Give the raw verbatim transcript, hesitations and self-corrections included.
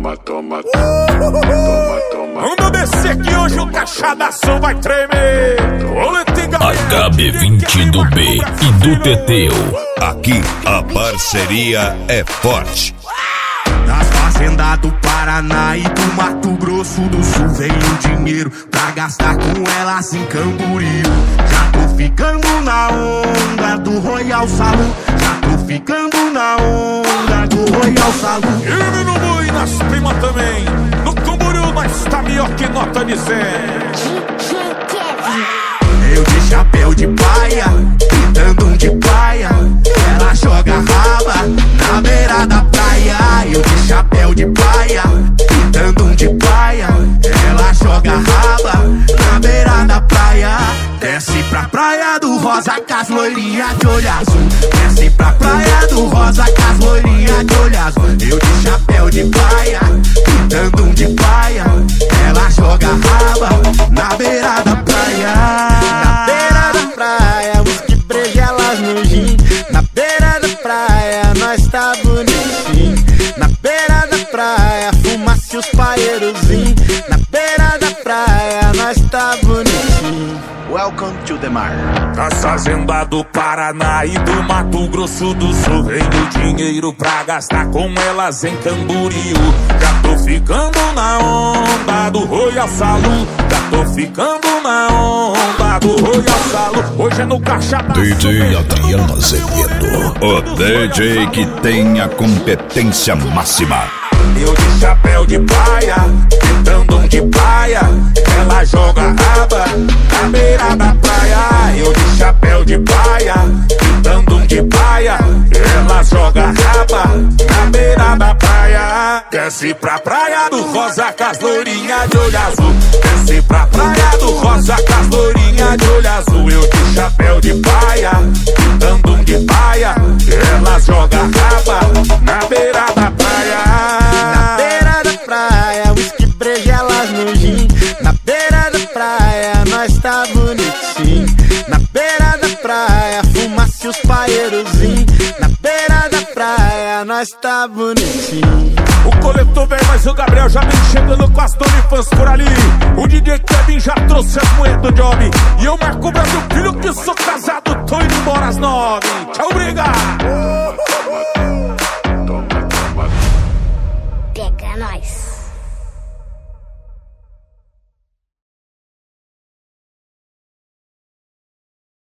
toma, toma, toma, toma. Vamos descer que hoje o caixadaço vai tremer. H B vinte do B e do Teteu. Aqui a parceria é forte. Das fazendas do Paraná e do Mato Grosso do Sul vem o dinheiro pra gastar com elas em Camboriú. Já tô ficando na onda do Royal Salão. Já tô ficando na onda do Royal Salão. E no boi nas primas também. No Camboriú nós tá melhor que nota de cem. Eu de chapéu de praia, pintando um de praia. Ela joga raba na beira da praia. Eu de chapéu de praia, pintando um de praia. Ela joga raba na beira da praia. Desce pra praia do Rosa com as loirinhas de olho azul. Desce pra praia do Rosa com as loirinhas de olho azul. Eu de chapéu de praia, pintando um de praia. Ela joga raba na beira da praia. Na beira da praia, whisky breja elas no gin. Na beira da praia, nós tá bonitinho. Na beira da praia, fumaça e os paeirozinhos. Na beira da praia, nós tá bonitinho. Welcome to the mar. Das fazendas do Paraná e do Mato Grosso do Sul vem o dinheiro pra gastar com elas em Camboriú. Já tô ficando na onda do Royal Salão. Já tô ficando na onda do Royal Salão. Hoje é no caixa da D J Adriano Azevedo, O D J que tem a competência máxima. Eu de chapéu de praia, pintando um de praia. Ela joga raba na beira da praia. Eu de chapéu de praia, pintando um de praia. Ela joga raba na beira da praia. Desce pra praia do Rosa com as loirinhas de olho azul. Desce pra praia do Rosa com as loirinhas de olho azul. Eu de chapéu de praia, pintando um de praia. Ela joga raba na beira da praia. Na beira da praia, whisky breja elas no gin. Na beira da praia, nós tá bonitinho. Na beira da praia, fumaça e os paeirozinhos. Na beira da praia, nós tá bonitinho. O coletor vem, mas o Gabriel já vem chegando com as fãs por ali. O D J Kevin já trouxe as moedas do job. E eu, Marco Brasil Filho, que sou casado, tô indo embora às nove. Tchau, obrigado.